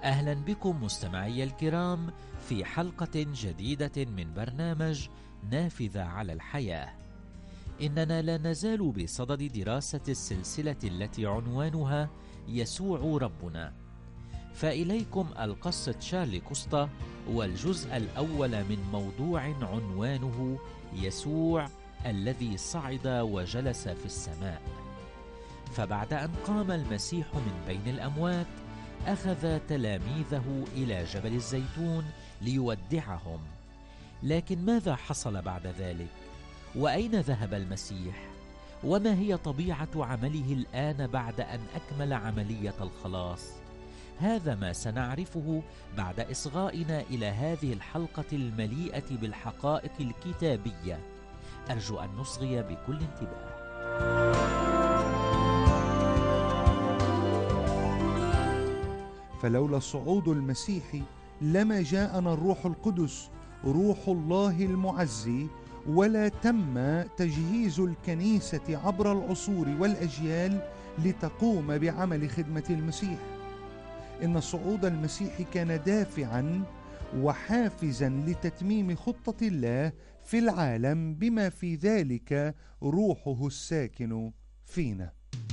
أهلا بكم مستمعي الكرام في حلقة جديدة من برنامج نافذة على الحياة. إننا لا نزال بصدد دراسة السلسلة التي عنوانها يسوع ربنا، فإليكم القصة شارلي كوستا والجزء الأول من موضوع عنوانه يسوع الذي صعد وجلس في السماء. فبعد أن قام المسيح من بين الأموات أخذ تلاميذه إلى جبل الزيتون ليودعهم، لكن ماذا حصل بعد ذلك؟ وأين ذهب المسيح؟ وما هي طبيعة عمله الآن بعد أن أكمل عملية الخلاص؟ هذا ما سنعرفه بعد إصغائنا إلى هذه الحلقة المليئة بالحقائق الكتابية. أرجو أن نصغي بكل انتباه. فلولا صعود المسيح لما جاءنا الروح القدس روح الله المعزي، ولا تم تجهيز الكنيسة عبر العصور والأجيال لتقوم بعمل خدمة المسيح. إن صعود المسيح كان دافعا وحافزا لتتميم خطة الله في العالم، بما في ذلك روحه الساكن فينا.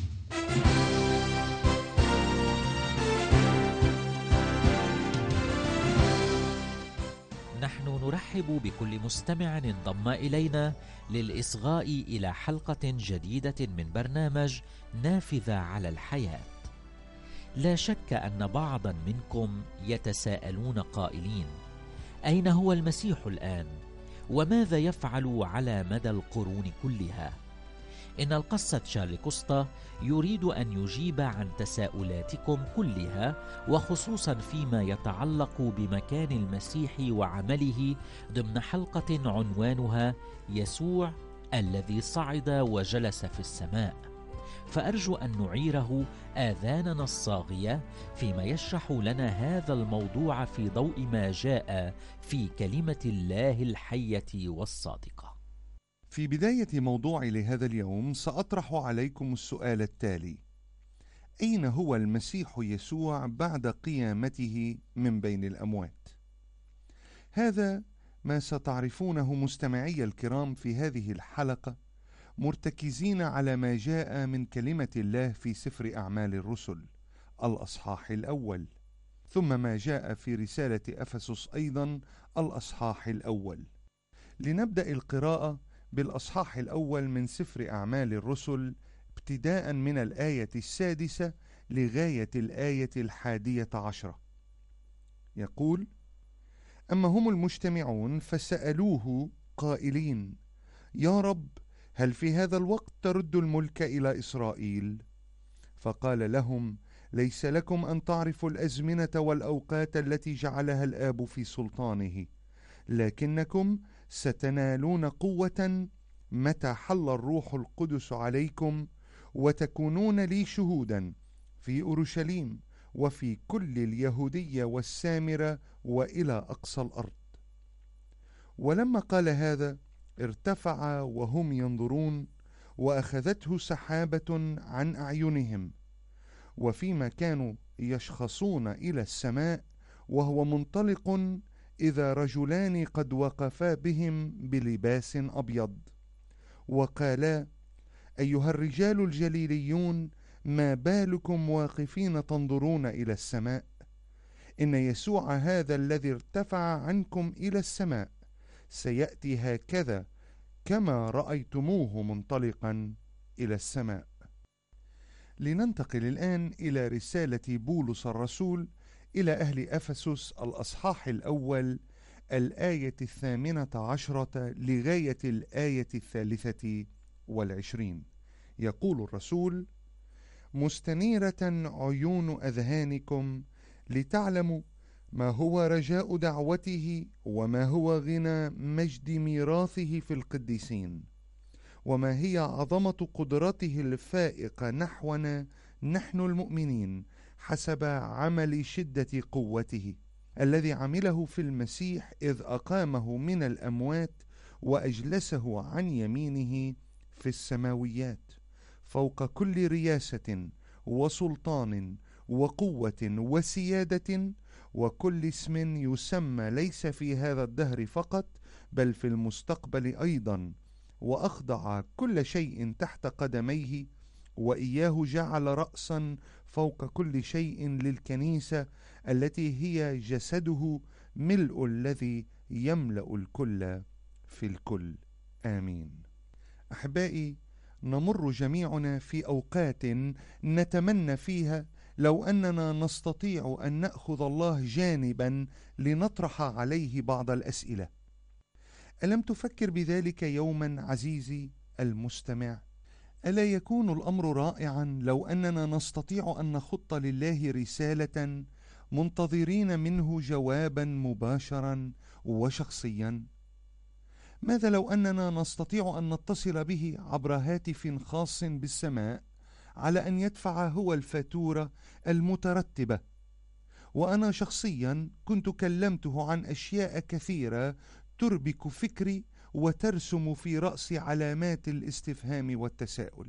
نحن نرحب بكل مستمع انضم إلينا للإصغاء إلى حلقة جديدة من برنامج نافذة على الحياة. لا شك أن بعضا منكم يتساءلون قائلين: أين هو المسيح الآن؟ وماذا يفعل على مدى القرون كلها؟ إن القصة شارلي كوستا يريد أن يجيب عن تساؤلاتكم كلها، وخصوصا فيما يتعلق بمكان المسيح وعمله، ضمن حلقة عنوانها يسوع الذي صعد وجلس في السماء. فأرجو أن نعيره آذاننا الصاغية فيما يشرح لنا هذا الموضوع في ضوء ما جاء في كلمة الله الحية والصادقة. في بداية موضوعي لهذا اليوم سأطرح عليكم السؤال التالي: أين هو المسيح يسوع بعد قيامته من بين الأموات؟ هذا ما ستعرفونه مستمعي الكرام في هذه الحلقة، مرتكزين على ما جاء من كلمة الله في سفر أعمال الرسل الأصحاح الأول، ثم ما جاء في رسالة أفسس أيضا الأصحاح الأول. لنبدأ القراءة بالأصحاح الأول من سفر أعمال الرسل، ابتداء من الآية 6 لغاية الآية 11. يقول: أما هم المجتمعون فسألوه قائلين: يا رب، هل في هذا الوقت ترد الملك إلى إسرائيل؟ فقال لهم: ليس لكم أن تعرفوا الأزمنة والأوقات التي جعلها الآب في سلطانه، لكنكم ستنالون قوة متى حل الروح القدس عليكم، وتكونون لي شهودا في أورشليم وفي كل اليهودية والسامرة وإلى أقصى الأرض. ولما قال هذا ارتفع وهم ينظرون، وأخذته سحابة عن أعينهم، وفيما كانوا يشخصون إلى السماء وهو منطلق، إذا رجلان قد وقفا بهم بلباس أبيض، وقالا: أيها الرجال الجليليون، ما بالكم واقفين تنظرون إلى السماء؟ إن يسوع هذا الذي ارتفع عنكم إلى السماء سيأتي هكذا كما رأيتموه منطلقا إلى السماء. لننتقل الآن إلى رسالة بولس الرسول إلى أهل أفسس الأصحاح الأول، الآية 18 لغاية الآية 23. يقول الرسول: مستنيرة عيون أذهانكم لتعلموا ما هو رجاء دعوته، وما هو غنى مجد ميراثه في القديسين، وما هي عظمة قدرته الفائقة نحونا نحن المؤمنين، حسب عمل شدة قوته الذي عمله في المسيح إذ أقامه من الأموات وأجلسه عن يمينه في السماويات، فوق كل رياسة وسلطان وقوة وسيادة وكل اسم يسمى ليس في هذا الدهر فقط بل في المستقبل أيضا، وأخضع كل شيء تحت قدميه، وإياه جعل رأسا فوق كل شيء للكنيسة التي هي جسده، ملء الذي يملأ الكل في الكل. آمين. أحبائي، نمر جميعنا في أوقات نتمنى فيها لو أننا نستطيع أن نأخذ الله جانبا لنطرح عليه بعض الأسئلة. ألم تفكر بذلك يوما عزيزي المستمع؟ ألا يكون الأمر رائعا لو أننا نستطيع أن نخط لله رسالة منتظرين منه جوابا مباشرا وشخصيا؟ ماذا لو أننا نستطيع أن نتصل به عبر هاتف خاص بالسماء على أن يدفع هو الفاتورة المترتبة؟ وأنا شخصيا كنت كلمته عن أشياء كثيرة تربك فكري وترسم في رأسي علامات الاستفهام والتساؤل.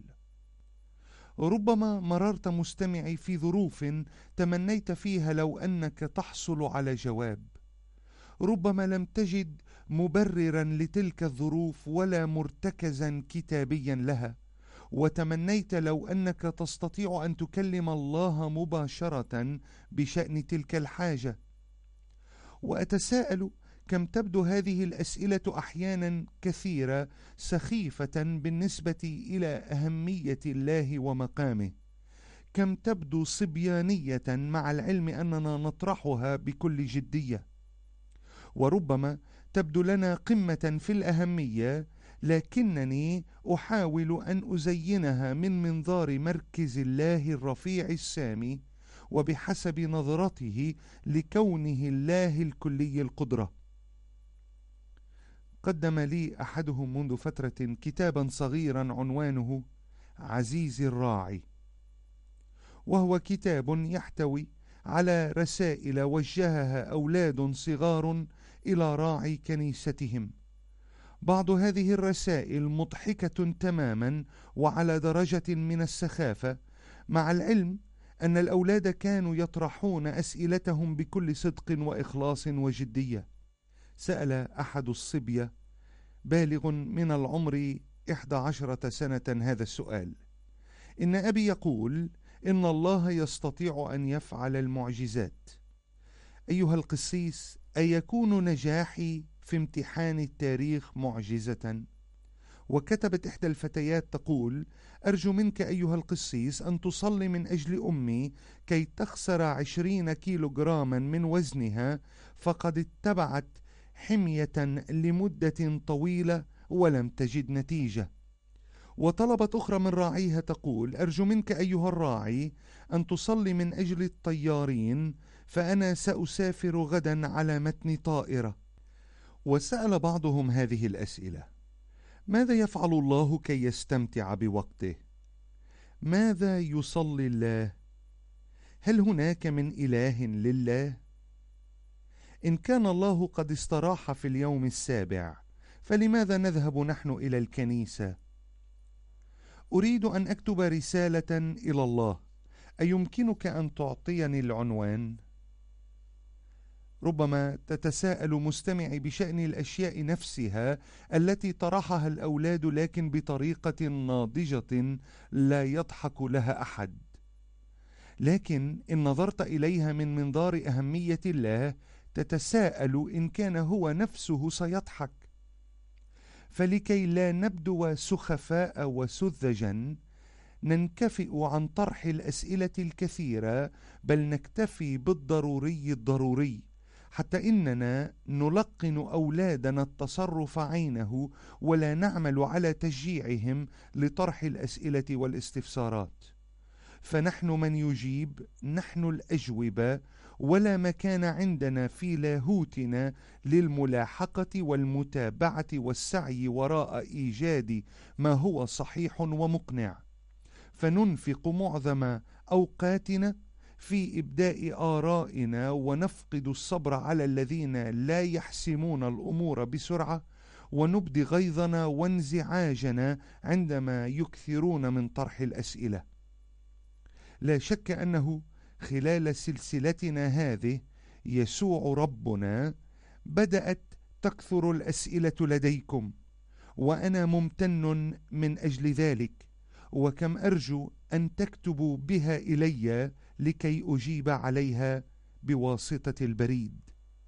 ربما مررت مستمعي في ظروف تمنيت فيها لو أنك تحصل على جواب. ربما لم تجد مبررا لتلك الظروف ولا مرتكزا كتابيا لها، وتمنيت لو أنك تستطيع أن تكلم الله مباشرة بشأن تلك الحاجة. وأتساءل كم تبدو هذه الأسئلة أحيانا كثيرة سخيفة بالنسبة إلى أهمية الله ومقامه، كم تبدو صبيانية مع العلم أننا نطرحها بكل جدية، وربما تبدو لنا قمة في الأهمية، لكنني أحاول أن أزينها من منظار مركز الله الرفيع السامي وبحسب نظرته لكونه الله الكلي القدرة. قدم لي أحدهم منذ فترة كتابا صغيرا عنوانه عزيزي الراعي، وهو كتاب يحتوي على رسائل وجهها أولاد صغار إلى راعي كنيستهم. بعض هذه الرسائل مضحكة تماما وعلى درجة من السخافة، مع العلم أن الأولاد كانوا يطرحون أسئلتهم بكل صدق وإخلاص وجدية. سأل أحد الصبية بالغ من العمر 11 سنة هذا السؤال: إن أبي يقول إن الله يستطيع أن يفعل المعجزات. أيها القسيس، أيكون نجاحي في امتحان التاريخ معجزة؟ وكتبت إحدى الفتيات تقول: أرجو منك أيها القسيس أن تصلي من أجل أمي كي تخسر 20 كيلوغراما من وزنها، فقد اتبعت حمية لمدة طويلة ولم تجد نتيجة. وطلبت أخرى من راعيها تقول: أرجو منك أيها الراعي أن تصلي من أجل الطيارين، فأنا سأسافر غدا على متن طائرة. وسأل بعضهم هذه الأسئلة: ماذا يفعل الله كي يستمتع بوقته؟ ماذا يصلي الله؟ هل هناك من إله لله؟ إن كان الله قد استراح في اليوم السابع، فلماذا نذهب نحن إلى الكنيسة؟ أريد أن أكتب رسالة إلى الله، أيمكنك أن تعطيني العنوان؟ ربما تتساءل مستمعي بشأن الأشياء نفسها التي طرحها الأولاد، لكن بطريقة ناضجة لا يضحك لها أحد. لكن إن نظرت إليها من منظار أهمية الله تتساءل إن كان هو نفسه سيضحك. فلكي لا نبدو سخفاء وسذجا ننكفئ عن طرح الأسئلة الكثيرة، بل نكتفي بالضروري الضروري، حتى إننا نلقن أولادنا التصرف عينه ولا نعمل على تشجيعهم لطرح الأسئلة والاستفسارات. فنحن من يجيب، نحن الأجوبة، ولا مكان عندنا في لاهوتنا للملاحقة والمتابعة والسعي وراء إيجاد ما هو صحيح ومقنع. فننفق معظم أوقاتنا في إبداء آرائنا، ونفقد الصبر على الذين لا يحسمون الأمور بسرعة، ونبدي غيظنا وانزعاجنا عندما يكثرون من طرح الأسئلة. لا شك أنه خلال سلسلتنا هذه يسوع ربنا بدأت تكثر الأسئلة لديكم، وأنا ممتن من أجل ذلك، وكم أرجو أن تكتبوا بها إلي لكي أجيب عليها بواسطة البريد.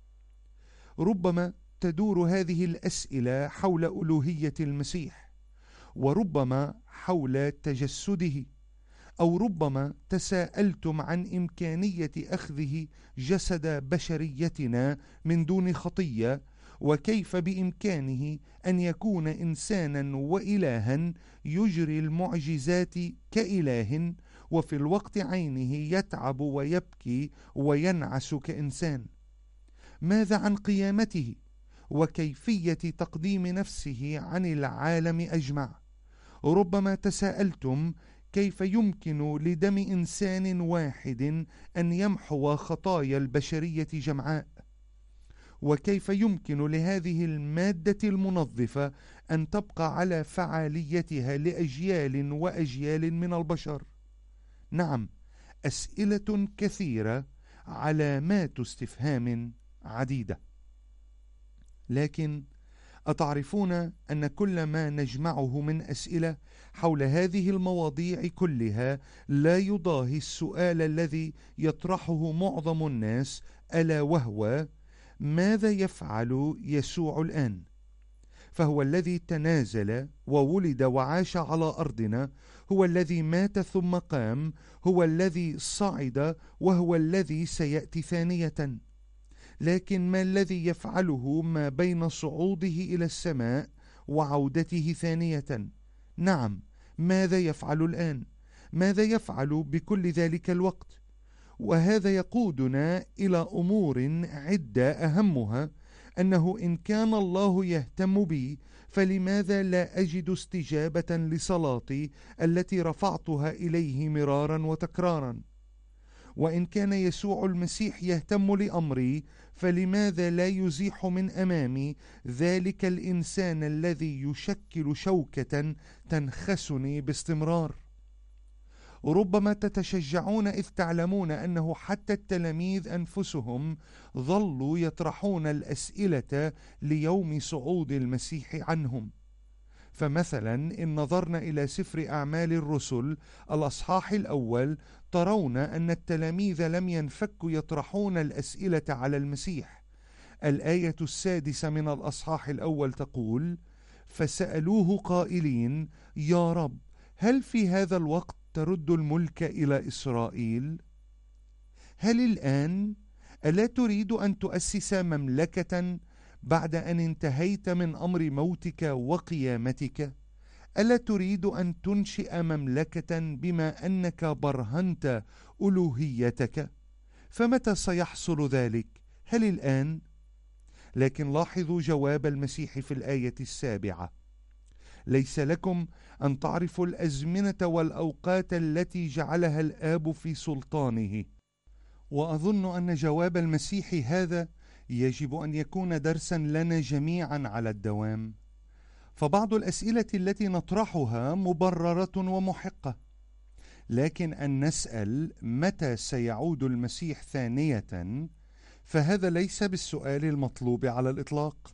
ربما تدور هذه الأسئلة حول ألوهية المسيح، وربما حول تجسده، أو ربما تساءلتم عن إمكانية أخذه جسد بشريتنا من دون خطية، وكيف بإمكانه أن يكون إنسانا وإلها يجري المعجزات كإله، وفي الوقت عينه يتعب ويبكي وينعس كإنسان. ماذا عن قيامته وكيفية تقديم نفسه عن العالم أجمع؟ ربما تساءلتم كيف يمكن لدم إنسان واحد أن يمحو خطايا البشرية جمعاء، وكيف يمكن لهذه المادة المنظفة أن تبقى على فعاليتها لأجيال وأجيال من البشر. نعم، أسئلة كثيرة، علامات استفهام عديدة. لكن أتعرفون أن كل ما نجمعه من أسئلة حول هذه المواضيع كلها لا يضاهي السؤال الذي يطرحه معظم الناس، ألا وهو: ماذا يفعل يسوع الآن؟ فهو الذي تنازل وولد وعاش على أرضنا، هو الذي مات ثم قام، هو الذي صعد، وهو الذي سيأتي ثانية. لكن ما الذي يفعله ما بين صعوده إلى السماء وعودته ثانية؟ نعم، ماذا يفعل الآن؟ ماذا يفعل بكل ذلك الوقت؟ وهذا يقودنا إلى أمور عدة، أهمها أنه إن كان الله يهتم بي، فلماذا لا أجد استجابة لصلاتي التي رفعتها إليه مرارا وتكرارا؟ وإن كان يسوع المسيح يهتم لأمري، فلماذا لا يزيح من أمامي ذلك الإنسان الذي يشكل شوكة تنخسني باستمرار؟ ربما تتشجعون إذ تعلمون أنه حتى التلاميذ أنفسهم ظلوا يطرحون الأسئلة ليوم صعود المسيح عنهم. فمثلا إن نظرنا إلى سفر أعمال الرسل الأصحاح الأول، ترون أن التلاميذ لم ينفكوا يطرحون الأسئلة على المسيح. الآية 6 من الأصحاح الأول تقول: فسألوه قائلين: يا رب، هل في هذا الوقت ترد الملك إلى إسرائيل؟ هل الآن؟ ألا تريد أن تؤسس مملكة بعد أن انتهيت من أمر موتك وقيامتك؟ ألا تريد أن تنشئ مملكة بما أنك برهنت ألوهيتك؟ فمتى سيحصل ذلك؟ هل الآن؟ لكن لاحظوا جواب المسيح في الآية 7: ليس لكم أن تعرفوا الأزمنة والأوقات التي جعلها الآب في سلطانه. وأظن أن جواب المسيح هذا يجب أن يكون درسا لنا جميعا على الدوام. فبعض الأسئلة التي نطرحها مبررة ومحقة، لكن أن نسأل متى سيعود المسيح ثانية، فهذا ليس بالسؤال المطلوب على الإطلاق.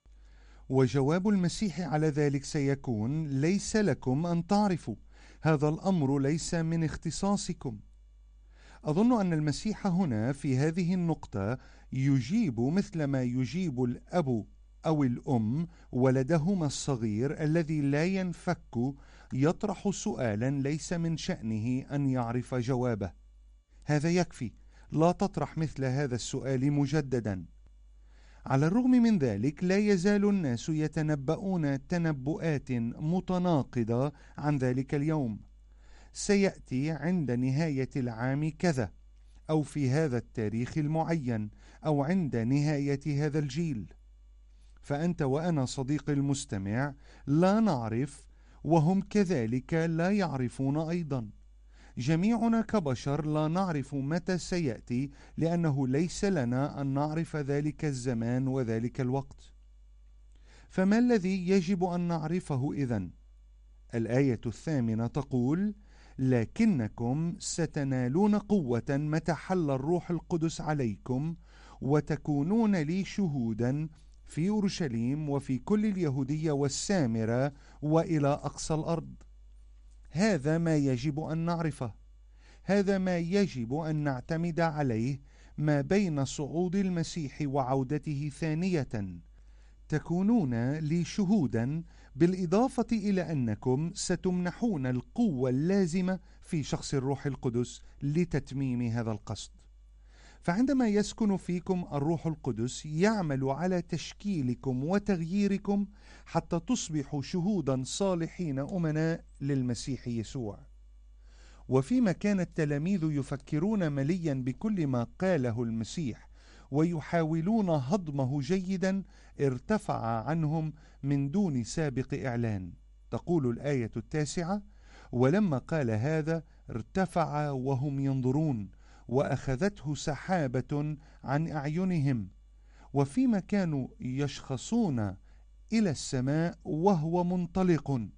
وجواب المسيح على ذلك سيكون: ليس لكم أن تعرفوا، هذا الأمر ليس من اختصاصكم. أظن أن المسيح هنا في هذه النقطة يجيب مثل ما يجيب الأب أو الأم ولدهما الصغير الذي لا ينفك يطرح سؤالا ليس من شأنه أن يعرف جوابه. هذا يكفي، لا تطرح مثل هذا السؤال مجددا. على الرغم من ذلك لا يزال الناس يتنبؤون تنبؤات متناقضة عن ذلك اليوم: سيأتي عند نهاية العام كذا، أو في هذا التاريخ المعين، أو عند نهاية هذا الجيل. فأنت وأنا صديقي المستمع لا نعرف، وهم كذلك لا يعرفون أيضا. جميعنا كبشر لا نعرف متى سيأتي، لأنه ليس لنا أن نعرف ذلك الزمان وذلك الوقت. فما الذي يجب أن نعرفه إذن؟ الآية 8 تقول: لكنكم ستنالون قوة متى حل الروح القدس عليكم، وتكونون لي شهودا في أورشليم وفي كل اليهودية والسامرة وإلى أقصى الأرض. هذا ما يجب أن نعرفه، هذا ما يجب أن نعتمد عليه ما بين صعود المسيح وعودته ثانية. تكونون لي شهودا، بالإضافة إلى أنكم ستمنحون القوة اللازمة في شخص الروح القدس لتتميم هذا القصد. فعندما يسكن فيكم الروح القدس يعمل على تشكيلكم وتغييركم حتى تصبحوا شهودا صالحين أمناء للمسيح يسوع. وفيما كان التلاميذ يفكرون مليا بكل ما قاله المسيح ويحاولون هضمه جيدا، ارتفع عنهم من دون سابق إعلان. تقول الآية 9: ولما قال هذا ارتفع وهم ينظرون، وأخذته سحابة عن أعينهم. وفيما كانوا يشخصون إلى السماء وهو منطلق.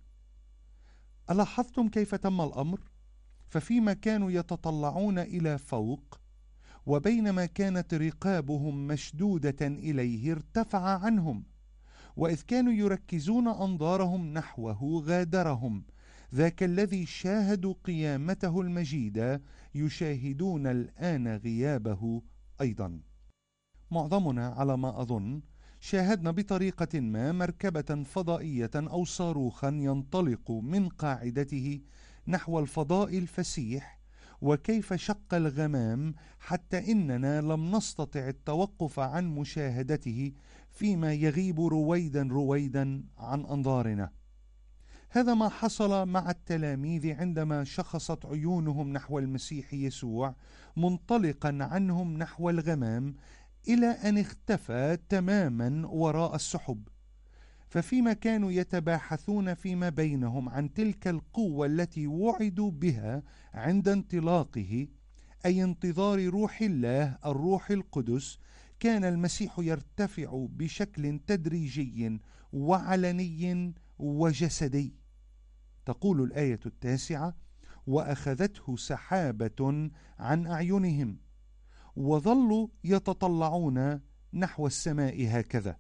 ألاحظتم كيف تم الأمر؟ ففيما كانوا يتطلعون إلى فوق، وبينما كانت رقابهم مشدودة إليه ارتفع عنهم، وإذ كانوا يركزون أنظارهم نحوه غادرهم. ذاك الذي شاهدوا قيامته المجيدة يشاهدون الآن غيابه أيضا. معظمنا على ما أظن شاهدنا بطريقة ما مركبة فضائية أو صاروخا ينطلق من قاعدته نحو الفضاء الفسيح، وكيف شق الغمام حتى إننا لم نستطع التوقف عن مشاهدته فيما يغيب رويدا رويدا عن أنظارنا. هذا ما حصل مع التلاميذ عندما شخصت عيونهم نحو المسيح يسوع منطلقا عنهم نحو الغمام إلى أن اختفى تماما وراء السحب. ففيما كانوا يتباحثون فيما بينهم عن تلك القوة التي وعدوا بها عند انطلاقه، أي انتظار روح الله الروح القدس، كان المسيح يرتفع بشكل تدريجي وعلني وجسدي. تقول الآية 9: وأخذته سحابة عن أعينهم، وظلوا يتطلعون نحو السماء هكذا.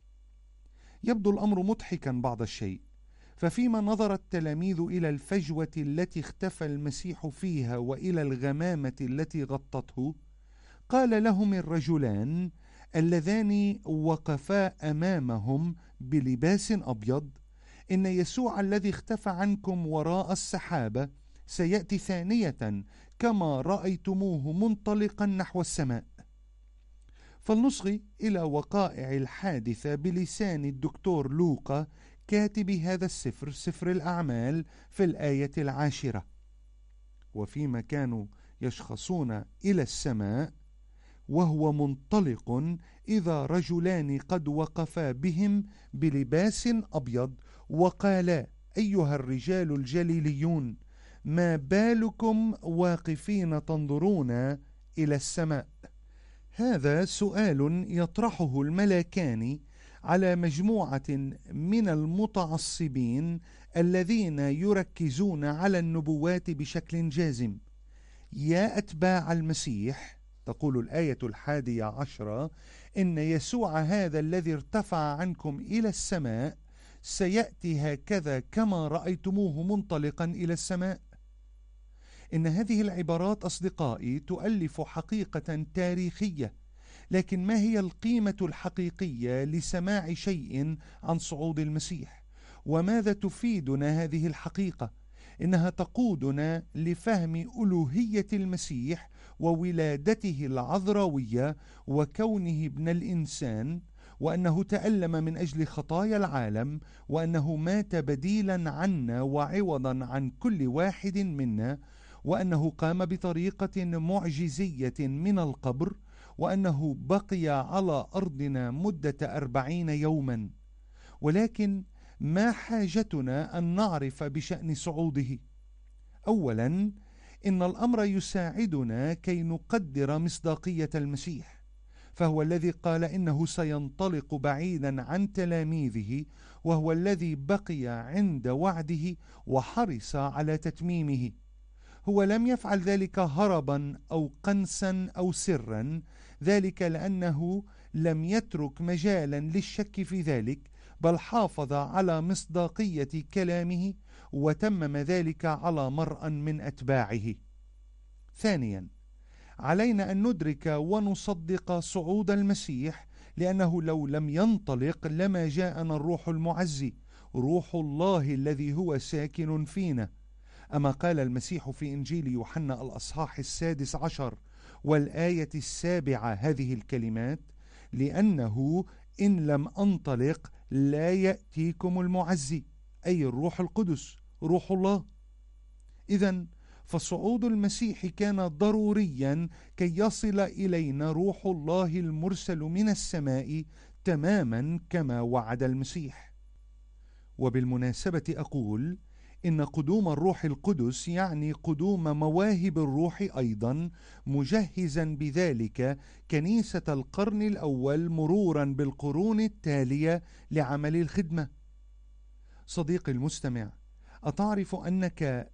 يبدو الأمر مضحكا بعض الشيء، ففيما نظر التلاميذ إلى الفجوة التي اختفى المسيح فيها وإلى الغمامة التي غطته، قال لهم الرجلان اللذان وقفا أمامهم بلباس أبيض: إن يسوع الذي اختفى عنكم وراء السحابة سيأتي ثانية كما رأيتموه منطلقا نحو السماء. فلنصغي إلى وقائع الحادثة بلسان الدكتور لوقا كاتب هذا السفر، سفر الأعمال، في الآية 10: وفيما كانوا يشخصون إلى السماء وهو منطلق، إذا رجلان قد وقفا بهم بلباس أبيض وقالا: أيها الرجال الجليليون، ما بالكم واقفين تنظرون إلى السماء؟ هذا سؤال يطرحه الملاكان على مجموعة من المتعصبين الذين يركزون على النبوات بشكل جازم. يا أتباع المسيح، تقول الآية 11: إن يسوع هذا الذي ارتفع عنكم إلى السماء سيأتي هكذا كما رأيتموه منطلقا إلى السماء. إن هذه العبارات أصدقائي تؤلف حقيقة تاريخية، لكن ما هي القيمة الحقيقية لسماع شيء عن صعود المسيح؟ وماذا تفيدنا هذه الحقيقة؟ إنها تقودنا لفهم ألوهية المسيح وولادته العذراوية وكونه ابن الإنسان، وأنه تألم من أجل خطايا العالم، وأنه مات بديلا عنا وعوضا عن كل واحد منا، وأنه قام بطريقة معجزية من القبر، وأنه بقي على أرضنا مدة 40 يوما. ولكن ما حاجتنا أن نعرف بشأن صعوده؟ أولا، إن الأمر يساعدنا كي نقدر مصداقية المسيح، فهو الذي قال إنه سينطلق بعيدا عن تلاميذه، وهو الذي بقي عند وعده وحرص على تتميمه. هو لم يفعل ذلك هربا أو قنسا أو سرا، ذلك لأنه لم يترك مجالا للشك في ذلك، بل حافظ على مصداقية كلامه وتمم ذلك على مرء من أتباعه. ثانيا، علينا أن ندرك ونصدق صعود المسيح، لأنه لو لم ينطلق لما جاءنا الروح المعزي، روح الله الذي هو ساكن فينا. أما قال المسيح في إنجيل يوحنا الأصحاح 16 والآية 7 هذه الكلمات: لأنه إن لم أنطلق لا يأتيكم المعزي، أي الروح القدس، روح الله. إذن فصعود المسيح كان ضروريا كي يصل إلينا روح الله المرسل من السماء تماما كما وعد المسيح. وبالمناسبة أقول إن قدوم الروح القدس يعني قدوم مواهب الروح أيضا، مجهزا بذلك كنيسة القرن الأول مرورا بالقرون التالية لعمل الخدمة. صديقي المستمع، أتعرف أنك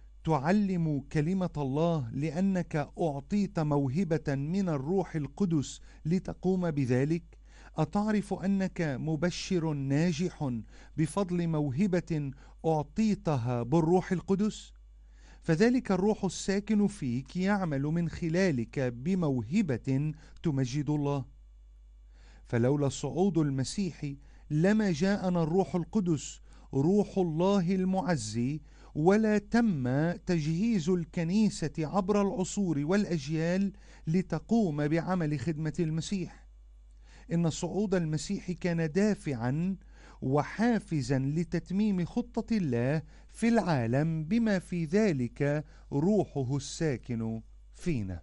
تعلم كلمة الله لأنك أعطيت موهبة من الروح القدس لتقوم بذلك؟ أتعرف أنك مبشر ناجح بفضل موهبة أعطيتها بالروح القدس؟ فذلك الروح الساكن فيك يعمل من خلالك بموهبة تمجد الله. فلولا صعود المسيح لما جاءنا الروح القدس، روح الله المعزي، ولا تم تجهيز الكنيسة عبر العصور والأجيال لتقوم بعمل خدمة المسيح. إن صعود المسيح كان دافعا وحافزا لتتميم خطة الله في العالم، بما في ذلك روحه الساكن فينا.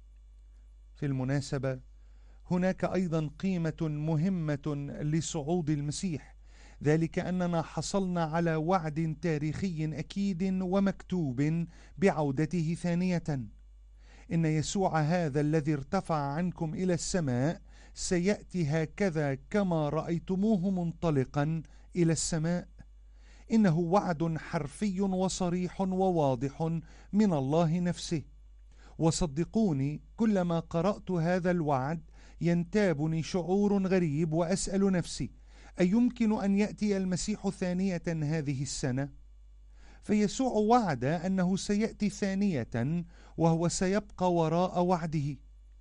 في المناسبة، هناك أيضا قيمة مهمة لصعود المسيح، ذلك أننا حصلنا على وعد تاريخي أكيد ومكتوب بعودته ثانية. إن يسوع هذا الذي ارتفع عنكم إلى السماء سيأتي هكذا كما رأيتموه منطلقا إلى السماء. إنه وعد حرفي وصريح وواضح من الله نفسه. وصدقوني، كلما قرأت هذا الوعد ينتابني شعور غريب، وأسأل نفسي: أيمكن أن يأتي المسيح ثانية هذه السنة؟ فيسوع وعد أنه سيأتي ثانية، وهو سيبقى وراء وعده.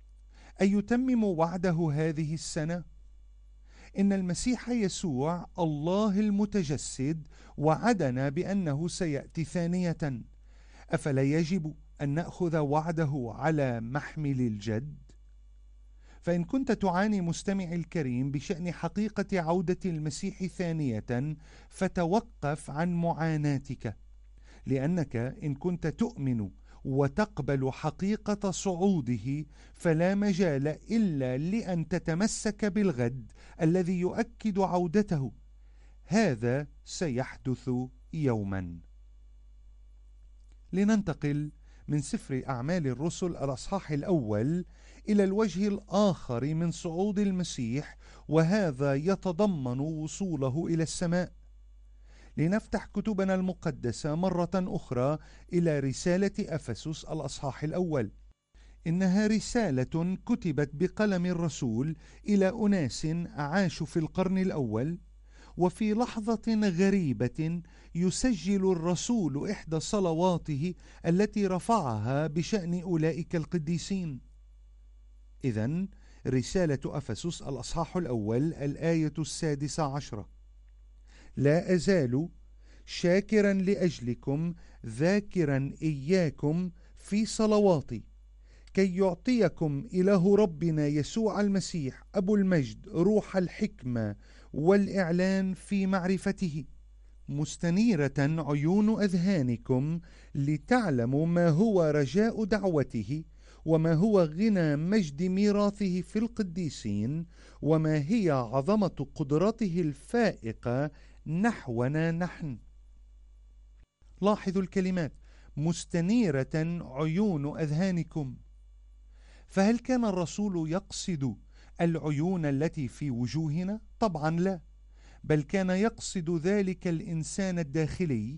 أيتمم وعده هذه السنة؟ إن المسيح يسوع الله المتجسد وعدنا بأنه سيأتي ثانية. أفلا يجب أن نأخذ وعده على محمل الجد؟ فإن كنت تعاني مستمعي الكريم بشأن حقيقة عودة المسيح ثانية، فتوقف عن معاناتك، لأنك إن كنت تؤمن وتقبل حقيقة صعوده فلا مجال إلا لأن تتمسك بالغد الذي يؤكد عودته. هذا سيحدث يوما. لننتقل من سفر أعمال الرسل الأصحاح الأول إلى الوجه الآخر من صعود المسيح، وهذا يتضمن وصوله إلى السماء. لنفتح كتبنا المقدسة مرة أخرى إلى رسالة أفسس الأصحاح الأول. إنها رسالة كتبت بقلم الرسول إلى أناس عاشوا في القرن الأول. وفي لحظة غريبة يسجل الرسول إحدى صلواته التي رفعها بشأن أولئك القديسين. إذن رسالة أفسس الأصحاح الأول الآية 16: لا أزال شاكرا لأجلكم، ذاكرا إياكم في صلواتي، كي يعطيكم إله ربنا يسوع المسيح أبو المجد روح الحكمة والإعلان في معرفته، مستنيرة عيون أذهانكم لتعلموا ما هو رجاء دعوته، وما هو غنى مجد ميراثه في القديسين، وما هي عظمة قدرته الفائقة نحونا نحن. لاحظوا الكلمات: مستنيرة عيون أذهانكم. فهل كان الرسول يقصد العيون التي في وجوهنا؟ طبعا لا، بل كان يقصد ذلك الإنسان الداخلي،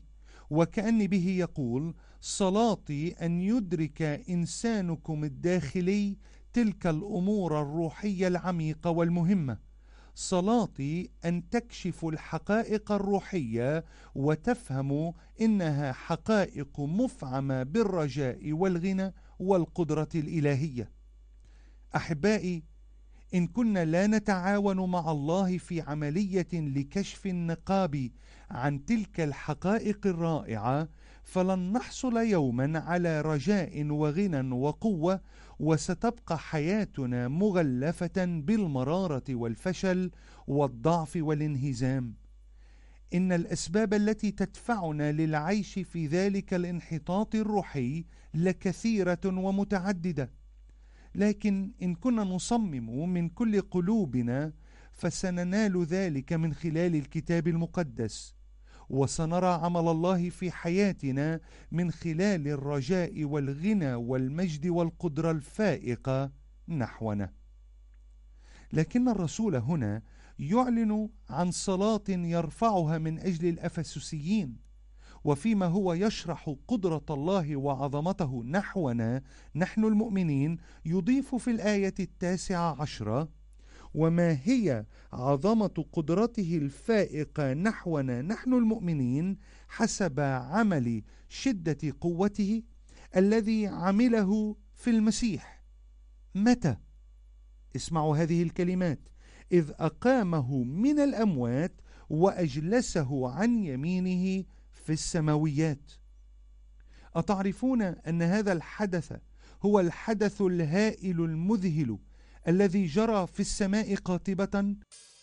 وكأن به يقول: صلاتي أن يدرك إنسانكم الداخلي تلك الأمور الروحية العميقة والمهمة. صلاتي أن تكشفوا الحقائق الروحية وتفهموا إنها حقائق مفعمة بالرجاء والغنى والقدرة الإلهية. أحبائي، إن كنا لا نتعاون مع الله في عملية لكشف النقاب عن تلك الحقائق الرائعة، فلن نحصل يوما على رجاء وغنى وقوة، وستبقى حياتنا مغلفة بالمرارة والفشل والضعف والانهزام. إن الأسباب التي تدفعنا للعيش في ذلك الانحطاط الروحي لكثيرة ومتعددة، لكن إن كنا نصمم من كل قلوبنا فسننال ذلك من خلال الكتاب المقدس، وسنرى عمل الله في حياتنا من خلال الرجاء والغنى والمجد والقدرة الفائقة نحونا. لكن الرسول هنا يعلن عن صلاة يرفعها من أجل الأفسسيين، وفيما هو يشرح قدرة الله وعظمته نحونا نحن المؤمنين يضيف في الآية 19: وما هي عظمة قدرته الفائقة نحونا نحن المؤمنين حسب عمل شدة قوته الذي عمله في المسيح. متى؟ اسمعوا هذه الكلمات: إذ أقامه من الأموات وأجلسه عن يمينه في السماويات. أتعرفون أن هذا الحدث هو الحدث الهائل المذهل الذي جرى في السماء قاطبة؟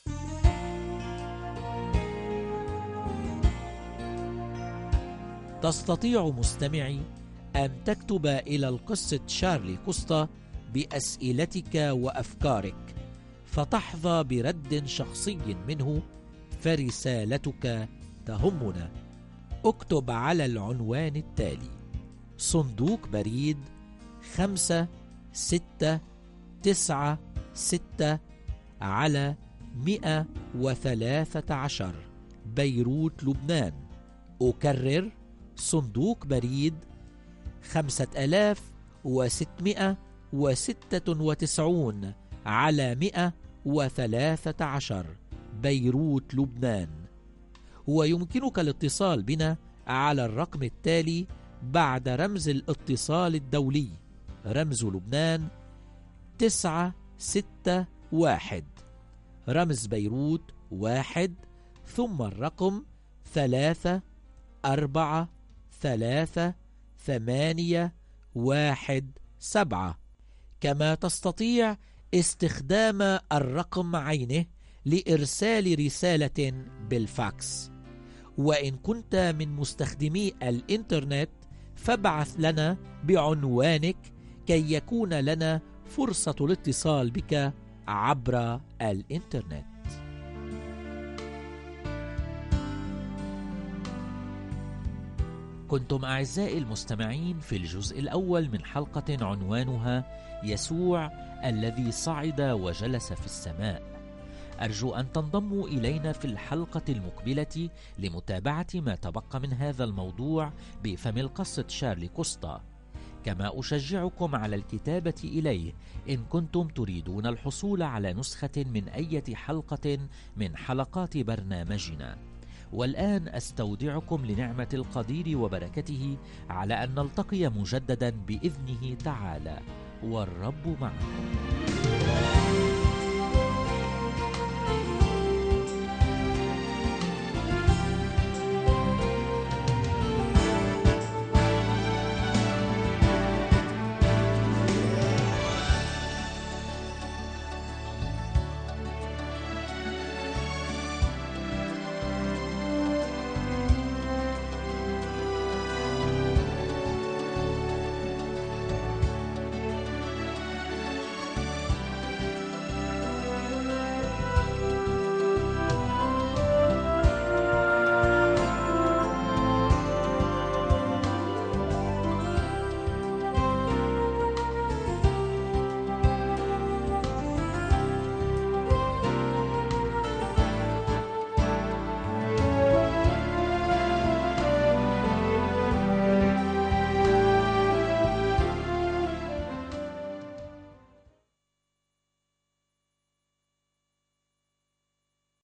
تستطيع مستمعي أن تكتب إلى القس شارلي كوستا بأسئلتك وأفكارك، فتحظى برد شخصي منه، فرسالتك تهمنا. اكتب على العنوان التالي: صندوق بريد 5696 على 113 بيروت لبنان. أكرر: صندوق بريد 5696 على 113 بيروت لبنان. ويمكنك الاتصال بنا على الرقم التالي بعد رمز الاتصال الدولي، رمز لبنان 961، رمز بيروت 1، ثم الرقم 343817. كما تستطيع استخدام الرقم عينه لإرسال رسالة بالفاكس. وإن كنت من مستخدمي الإنترنت فابعث لنا بعنوانك كي يكون لنا فرصة الاتصال بك عبر الإنترنت. كنتم أعزائي المستمعين في الجزء الأول من حلقة عنوانها يسوع الذي صعد وجلس في السماء. أرجو أن تنضموا إلينا في الحلقة المقبلة لمتابعة ما تبقى من هذا الموضوع بفم القس شارلي كوستا. كما أشجعكم على الكتابة إليه إن كنتم تريدون الحصول على نسخة من أي حلقة من حلقات برنامجنا. والآن أستودعكم لنعمة القدير وبركته على أن نلتقي مجددا بإذنه تعالى، والرب معكم.